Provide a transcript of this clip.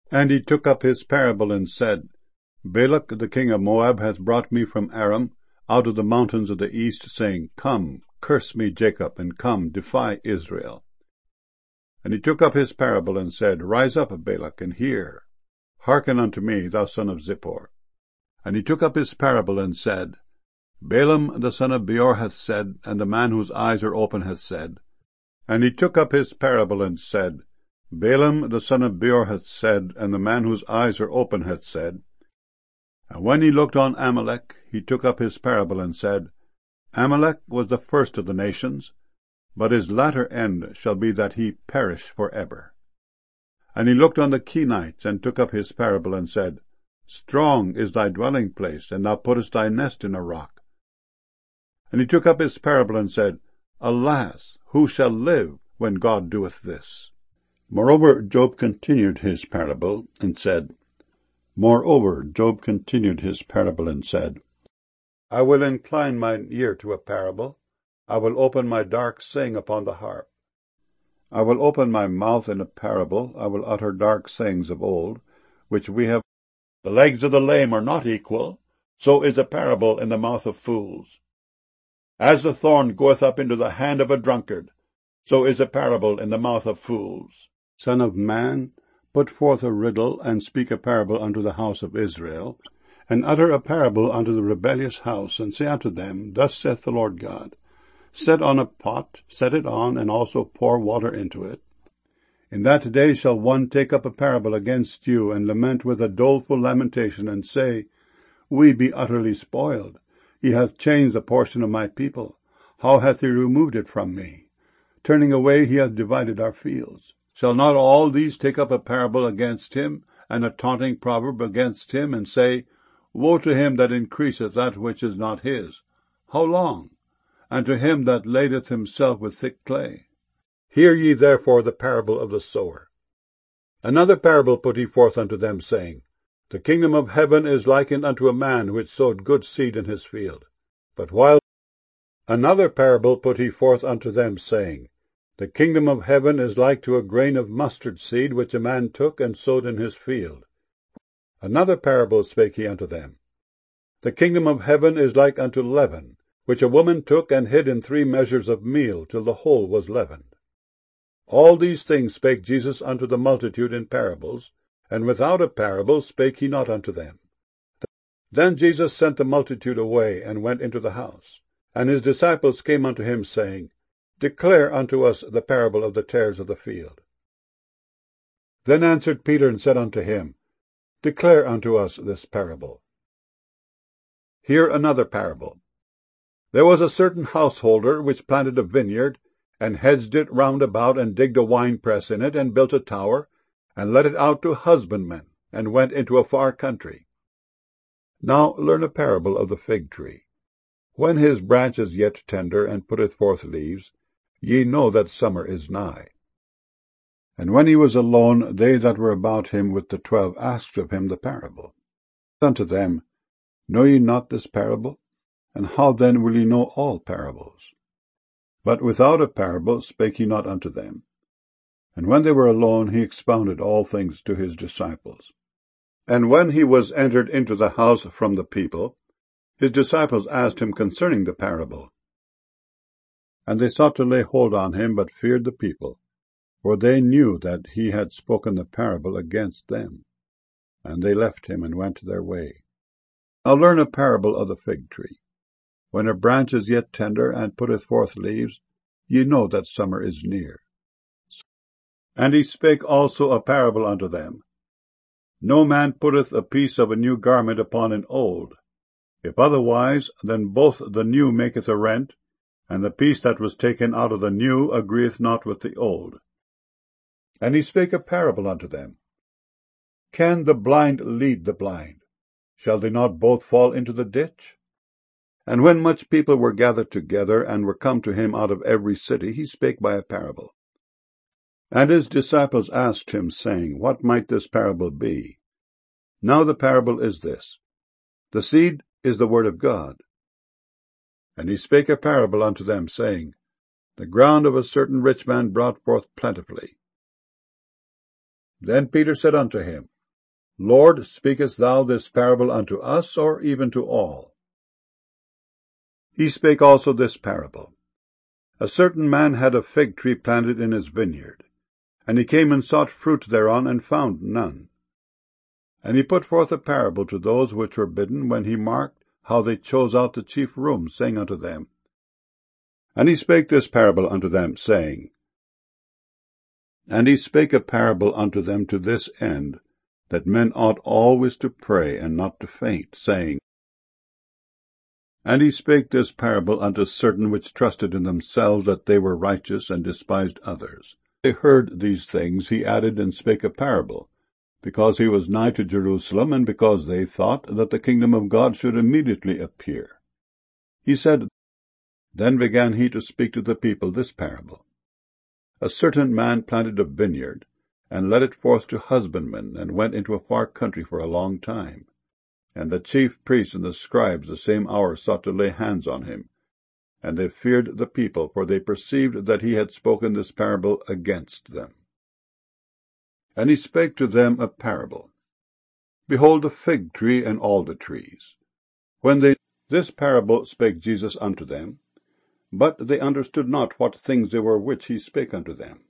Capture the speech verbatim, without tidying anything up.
And he took up his parable and said, Balak the king of Moab hath brought me from Aram, out of the mountains of the east, saying, Come, curse me, Jacob, and come, defy Israel. And he took up his parable and said, Rise up, Balak, and hear. Hearken unto me, thou son of Zippor. And he took up his parable and said, Balaam the son of Beor hath said, and the man whose eyes are open hath said. And he took up his parable and said, Balaam the son of Beor hath said, and the man whose eyes are open hath said. And when he looked on Amalek, he took up his parable and said, Amalek was the first of the nations, but his latter end shall be that he perish for ever. And he looked on the Kenites, and took up his parable and said, Strong is thy dwelling place, and thou puttest thy nest in a rock. And he took up his parable and said, Alas, who shall live when God doeth this? Moreover, Job continued his parable, and said, Moreover, Job continued his parable, and said, I will incline mine ear to a parable. I will open my dark saying upon the harp. I will open my mouth in a parable. I will utter dark sayings of old, which we have. The legs of the lame are not equal, so is a parable in the mouth of fools. As the thorn goeth up into the hand of a drunkard, so is a parable in the mouth of fools. Son of man, put forth a riddle, and speak a parable unto the house of Israel, and utter a parable unto the rebellious house, and say unto them, Thus saith the Lord God, Set on a pot, set it on, and also pour water into it. In that day shall one take up a parable against you, and lament with a doleful lamentation, and say, We be utterly spoiled. He hath changed a portion of my people. How hath he removed it from me? Turning away he hath divided our fields. Shall not all these take up a parable against him, and a taunting proverb against him, and say, Woe to him that increaseth that which is not his! How long? And to him that ladeth himself with thick clay. Hear ye therefore the parable of the sower. Another parable put he forth unto them, saying, The kingdom of heaven is likened unto a man which sowed good seed in his field. But while Another parable put he forth unto them, saying, The kingdom of heaven is like to a grain of mustard seed, which a man took and sowed in his field. Another parable spake he unto them, The kingdom of heaven is like unto leaven, which a woman took and hid in three measures of meal, till the whole was leavened. All these things spake Jesus unto the multitude in parables, and without a parable spake he not unto them. Then Jesus sent the multitude away, and went into the house. And his disciples came unto him, saying, Declare unto us the parable of the tares of the field. Then answered Peter, and said unto him, Declare unto us this parable. Hear another parable. There was a certain householder which planted a vineyard, and hedged it round about, and digged a winepress in it, and built a tower, and let it out to husbandmen, and went into a far country. Now learn a parable of the fig tree. When his branch is yet tender, and putteth forth leaves, ye know that summer is nigh. And when he was alone, they that were about him with the twelve asked of him the parable. Unto them, Know ye not this parable? And how then will ye know all parables? But without a parable spake he not unto them. And when they were alone, he expounded all things to his disciples. And when he was entered into the house from the people, his disciples asked him concerning the parable. And they sought to lay hold on him, but feared the people, for they knew that he had spoken the parable against them. And they left him, and went their way. Now learn a parable of the fig tree. When a branch is yet tender, and putteth forth leaves, ye know that summer is near. And he spake also a parable unto them. No man putteth a piece of a new garment upon an old. If otherwise, then both the new maketh a rent, and the piece that was taken out of the new agreeth not with the old. And he spake a parable unto them. Can the blind lead the blind? Shall they not both fall into the ditch? And when much people were gathered together, and were come to him out of every city, he spake by a parable. And his disciples asked him, saying, What might this parable be? Now the parable is this. The seed is the word of God. And he spake a parable unto them, saying, The ground of a certain rich man brought forth plentifully. Then Peter said unto him, Lord, speakest thou this parable unto us, or even to all? He spake also this parable. A certain man had a fig tree planted in his vineyard, and he came and sought fruit thereon, and found none. And he put forth a parable to those which were bidden, when he marked how they chose out the chief rooms, saying unto them, And he spake this parable unto them, saying, And he spake a parable unto them to this end, that men ought always to pray, and not to faint, saying, And he spake this parable unto certain which trusted in themselves that they were righteous, and despised others. They heard these things, he added and spake a parable, because he was nigh to Jerusalem, and because they thought that the kingdom of God should immediately appear. He said, Then began he to speak to the people this parable. A certain man planted a vineyard, and led it forth to husbandmen, and went into a far country for a long time. And the chief priests and the scribes the same hour sought to lay hands on him. And they feared the people, for they perceived that he had spoken this parable against them. And he spake to them a parable. Behold a fig tree and alder trees. When they this parable spake Jesus unto them, but they understood not what things they were which he spake unto them.